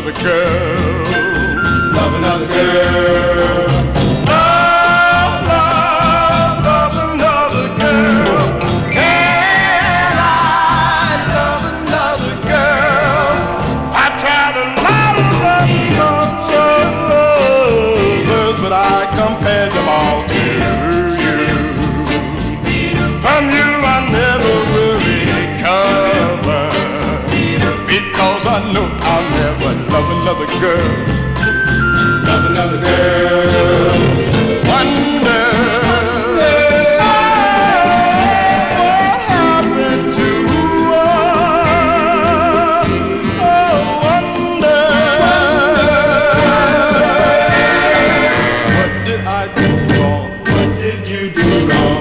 another girl. Love another girl. Love another girl. Can I love another girl? I tried a lot of lovers, but I compared them all to you. From you I never will recover, because I know I'll never love another girl. Love another girl. Wonder what happened to us. Oh, wonder what did I do wrong? What did you do wrong?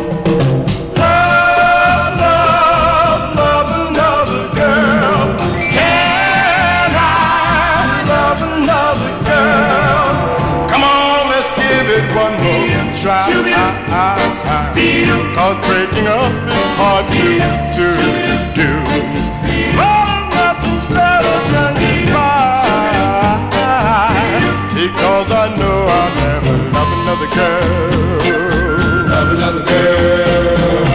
Love another girl. Can I love another girl? Come on, let's give it one more try. Cause breaking up is hard to do. But nothing said than goodbye, because I know I'll never love another girl. Love another girl.